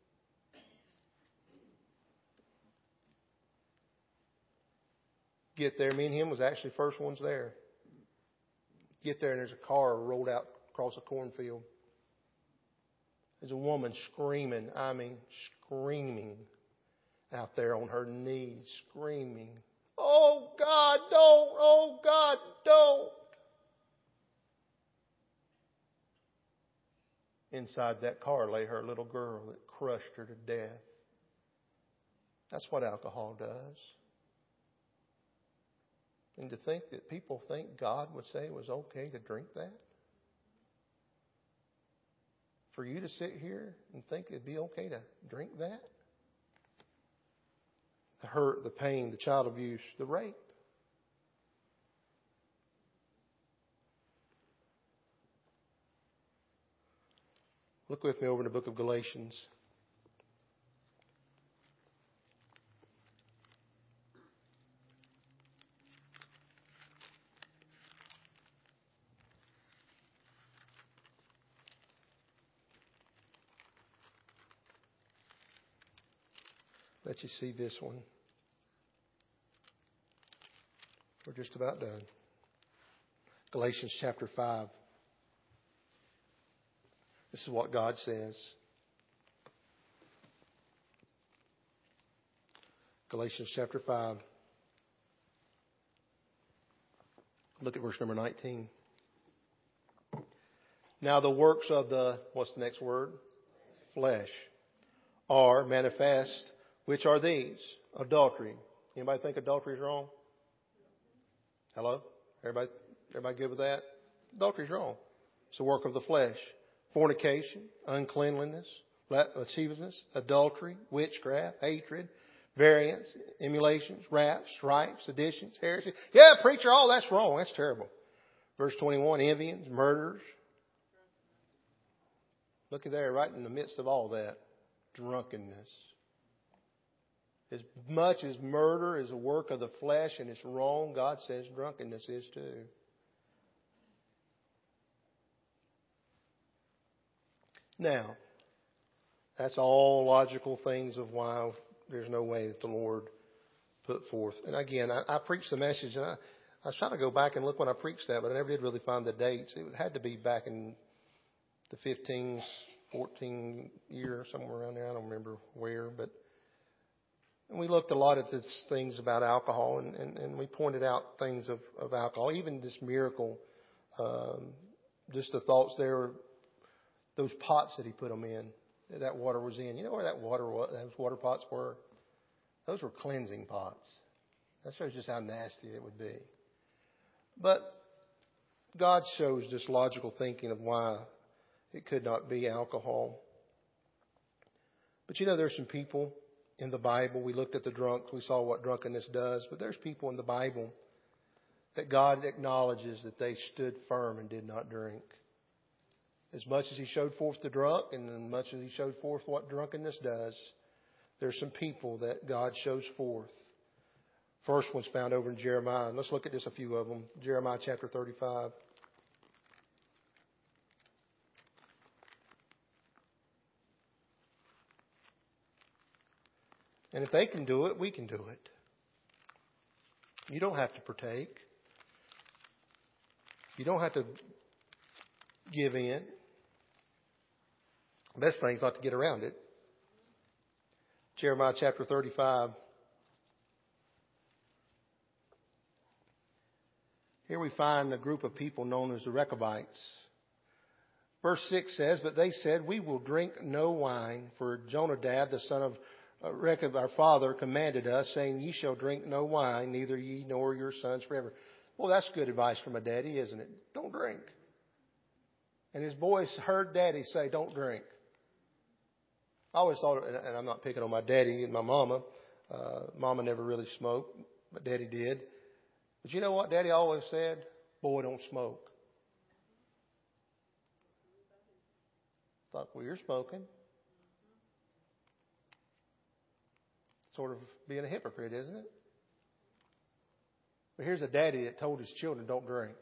Get there. Me and him was actually first ones there. Get there and there's a car rolled out across a cornfield. There's a woman screaming, I mean screaming out there on her knees, screaming, "Oh God, don't! Oh God, don't!" Inside that car lay her little girl that crushed her to death. That's what alcohol does. And to think that people think God would say it was okay to drink that? For you to sit here and think it'd be okay to drink that? the hurt, the pain, the child abuse, the rape. Look with me over in the book of Galatians. Let you see this one. We're just about done. Galatians chapter five. This is what God says. Galatians chapter five. Look at verse number nineteen. Now the works of the, what's the next word? Flesh are manifest, which are these. Adultery. Anybody think adultery is wrong? Hello? Everybody, everybody good with that? Adultery is wrong. It's the work of the flesh. Fornication, uncleanliness, lasciviousness, adultery, witchcraft, hatred, variance, emulations, wrath, stripes, seditions, heresy. Yeah, preacher, all that's wrong. That's terrible. Verse twenty-one, envyings, murders. Look at there, right in the midst of all that, drunkenness. As much as murder is a work of the flesh and it's wrong, God says drunkenness is too. Now, that's all logical things of why there's no way that the Lord put forth. And again, I, I preached the message, and I, I was trying to go back and look when I preached that, but I never did really find the dates. It had to be back in the fifteen, fourteen year, somewhere around there. I don't remember where, but and we looked a lot at these things about alcohol, and, and, and we pointed out things of, of alcohol, even this miracle, um, just the thoughts there. Those pots that he put them in, that water was in. You know where that water was, those water pots were? Those were cleansing pots. That shows just how nasty it would be. But God shows this logical thinking of why it could not be alcohol. But you know, there's some people in the Bible. We looked at the drunks. We saw what drunkenness does. But there's people in the Bible that God acknowledges that they stood firm and did not drink. As much as he showed forth the drunk and as much as he showed forth what drunkenness does, there's some people that God shows forth. First one's found over in Jeremiah. Let's look at just a few of them. Jeremiah chapter thirty-five. And if they can do it, we can do it. You don't have to partake. You don't have to give in. The best thing is not to get around it. Jeremiah chapter thirty-five. Here we find a group of people known as the Rechabites. Verse six says, but they said, we will drink no wine, for Jonadab, the son of Rechab, our father, commanded us, saying, ye shall drink no wine, neither ye nor your sons forever. Well, that's good advice from a daddy, isn't it? Don't drink. And his boys heard daddy say, don't drink. I always thought, and I'm not picking on my daddy and my mama. Uh, mama never really smoked, but daddy did. But you know what daddy always said? Boy, don't smoke. Thought, well, you're smoking. Sort of being a hypocrite, isn't it? But here's a daddy that told his children, don't drink.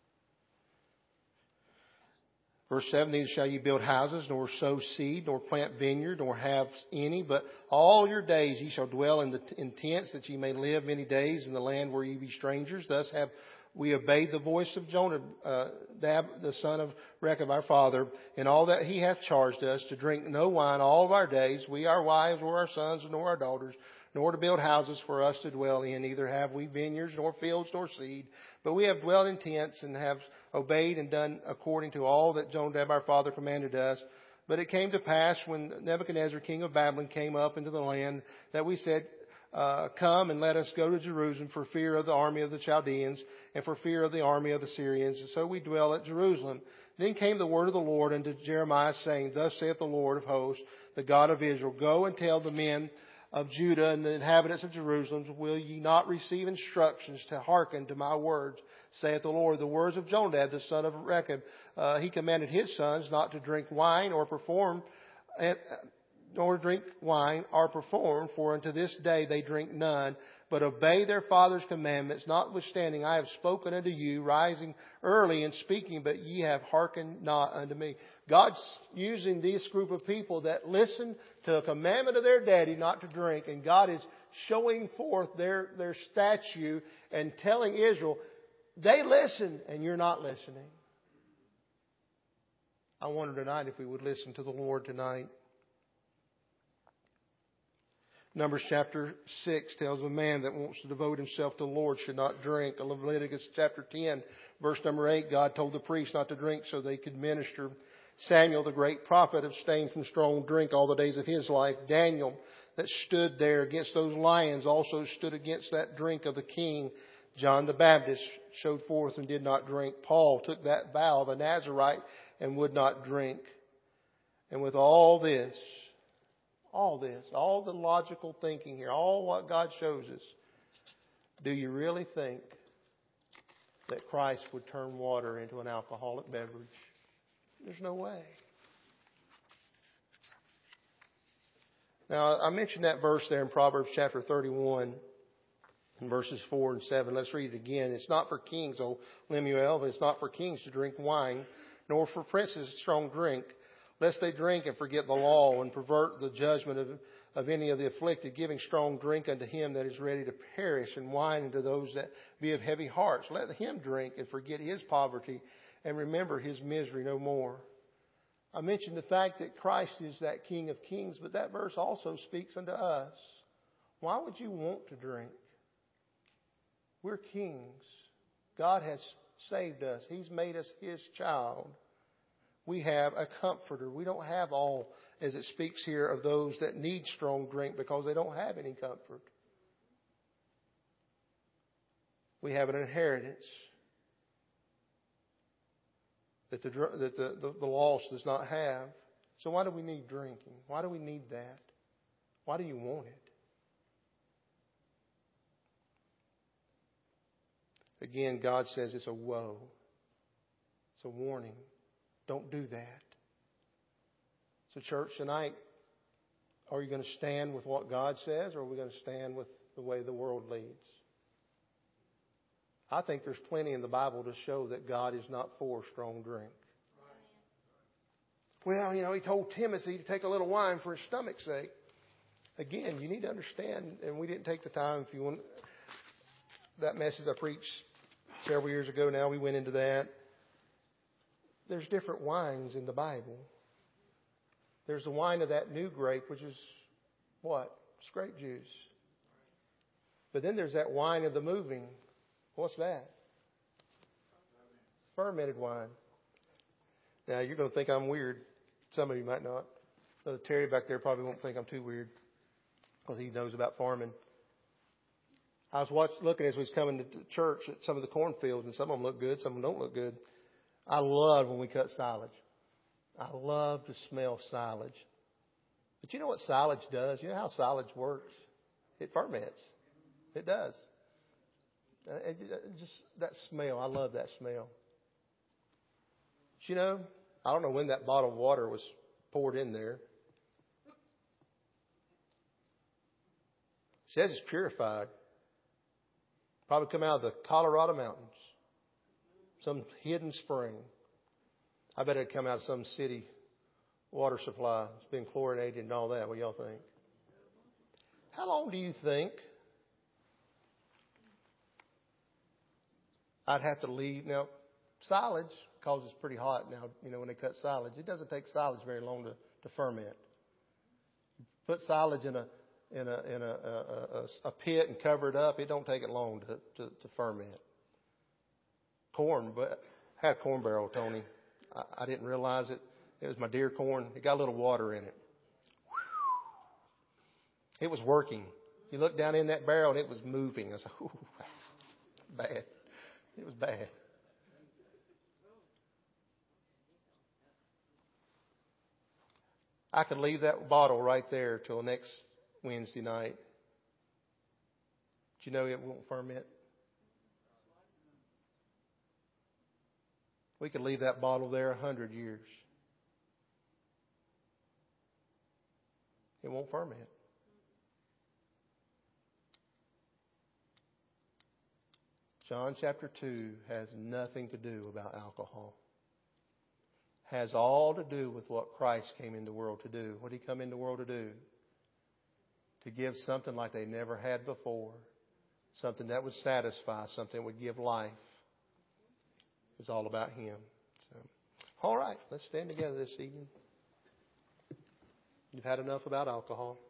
Verse seven, neither shall you build houses, nor sow seed, nor plant vineyard, nor have any, but all your days ye shall dwell in the in tents, that ye may live many days in the land where ye be strangers. Thus have we obeyed the voice of Jonadab, uh, the son of Rechab, our father, in all that he hath charged us, to drink no wine all of our days, we, our wives, nor our sons, nor our daughters, nor to build houses for us to dwell in. Neither have we vineyards, nor fields, nor seed, but we have dwelt in tents and have obeyed and done according to all that Jonadab our father commanded us. But it came to pass when Nebuchadnezzar king of Babylon came up into the land that we said, uh, come and let us go to Jerusalem for fear of the army of the Chaldeans and for fear of the army of the Syrians. And so we dwell at Jerusalem. Then came the word of the Lord unto Jeremiah, saying, thus saith the Lord of hosts, the God of Israel, go and tell the men of Judah and the inhabitants of Jerusalem, will ye not receive instructions to hearken to my words, saith the Lord? The words of Jonadab, the son of Rechab, uh, he commanded his sons not to drink wine or perform, uh, nor drink wine or perform, for unto this day they drink none, but obey their father's commandments. Notwithstanding, I have spoken unto you, rising early and speaking, but ye have hearkened not unto me. God's using this group of people that listen to a commandment of their daddy not to drink, and God is showing forth their, their statue and telling Israel, they listen and you're not listening. I wonder tonight if we would listen to the Lord tonight. Numbers chapter six tells a man that wants to devote himself to the Lord should not drink. Leviticus chapter ten, verse number eight, God told the priests not to drink so they could minister. Samuel, the great prophet, abstained from strong drink all the days of his life. Daniel, that stood there against those lions, also stood against that drink of the king. John the Baptist showed forth and did not drink. Paul took that vow of a Nazirite and would not drink. And with all this, all this, all the logical thinking here, all what God shows us, do you really think that Christ would turn water into an alcoholic beverage? There's no way. Now, I mentioned that verse there in Proverbs chapter thirty-one, in verses four and seven. Let's read it again. It's not for kings, O Lemuel, but it's not for kings to drink wine, nor for princes strong drink, lest they drink and forget the law and pervert the judgment of, of any of the afflicted, giving strong drink unto him that is ready to perish, and wine unto those that be of heavy hearts. Let him drink and forget his poverty, and remember his misery no more. I mentioned the fact that Christ is that King of Kings, but that verse also speaks unto us. Why would you want to drink? We're kings. God has saved us. He's made us His child. We have a comforter. We don't have all, as it speaks here, of those that need strong drink because they don't have any comfort. We have an inheritance that the, that the, the, the lost does not have. So why do we need drinking? Why do we need that? Why do you want it? Again, God says it's a woe. It's a warning. Don't do that. So church, tonight, are you going to stand with what God says, or are we going to stand with the way the world leads? I think there's plenty in the Bible to show that God is not for strong drink. Well, you know, He told Timothy to take a little wine for his stomach's sake. Again, you need to understand, and we didn't take the time, if you want, that message I preached several years ago now, we went into that. There's different wines in the Bible. There's the wine of that new grape, which is what? It's grape juice. But then there's that wine of the moving. What's that? Fermented wine. Now, you're going to think I'm weird. Some of you might not. Brother Terry back there probably won't think I'm too weird because he knows about farming. I was watch, looking as we was coming to church at some of the cornfields, and some of them look good, some of them don't look good. I love when we cut silage. I love to smell silage. But you know what silage does? You know how silage works? It ferments. It does. It, it, just that smell. I love that smell. But you know, I don't know when that bottle of water was poured in there. It says it's purified. Probably come out of the Colorado mountains. Some hidden spring. I bet it'd come out of some city water supply. It's been chlorinated and all that. What do y'all think? How long do you think I'd have to leave? Now, silage, because it's pretty hot now, you know, when they cut silage, it doesn't take silage very long to, to ferment. You put silage in a in a in a, a, a, a pit and cover it up, it don't take it long to, to, to ferment. Corn, but I had a corn barrel, Tony. I, I didn't realize it. It was my deer corn. It got a little water in it. It was working. You looked down in that barrel and it was moving. I was like, ooh, bad. It was bad. I could leave that bottle right there till next Wednesday night. Do you know it won't ferment? We could leave that bottle there a hundred years. It won't ferment. John chapter two has nothing to do about alcohol. Has all to do with what Christ came into the world to do. What did He come into the world to do? To give something like they never had before. Something that would satisfy. Something that would give life. It's all about Him. So, all right, let's stand together this evening. You've had enough about alcohol.